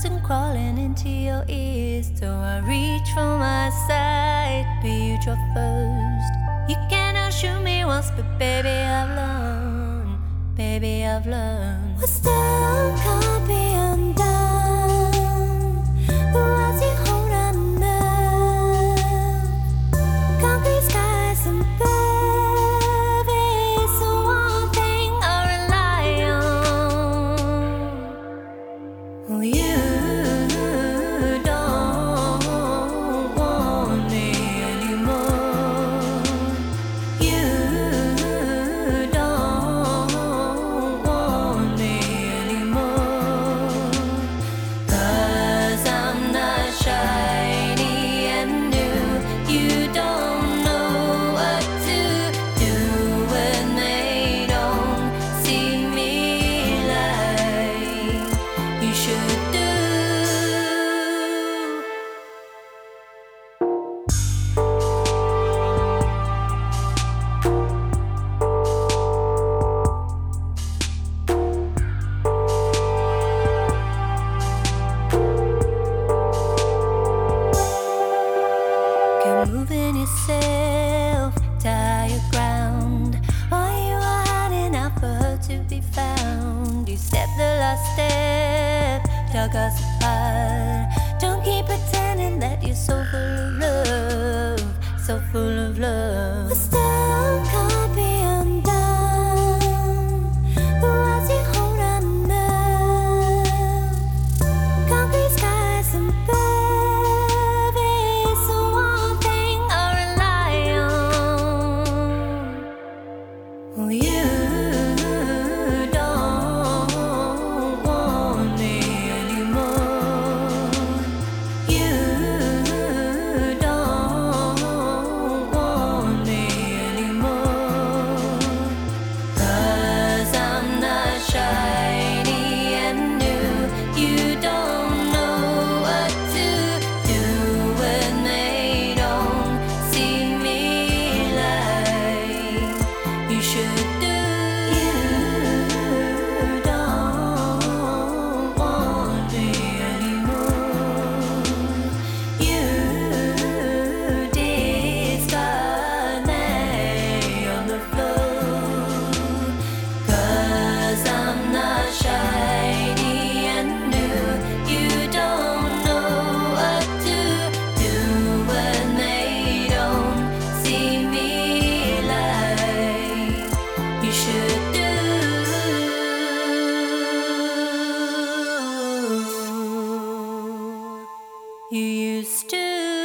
close and crawling into your ears. So I reach for my side, but you drop first. You cannot shoot me once, but baby, I've learned. Baby, I've learned. What's done can't be undone. The words you hold on now. Concrete skies and babies, the one thing I rely on. Well, you don't want me anymore. You don't want me anymore. 'Cause I'm not shiny and new. You don't know what to do when they don't see me like you should do. Keep moving yourself, tie your ground. While you are hiding out for her to be found, you step the last step, dug us apart. Don't keep pretending that you're so full of love, so full of love. What's done can't be undone. The words you hold on now. Concrete skies and babies, the one thing I rely on. Well, you don't want me anymore. You don't want me anymore. 'Cause I'm not shiny and new. You don't know what to do when they don't see me like you should do. You don't want me anymore. You discard me on the floor. 'Cause I'm not shiny and new. You don't know what to do when they don't see me like you should do. You used to.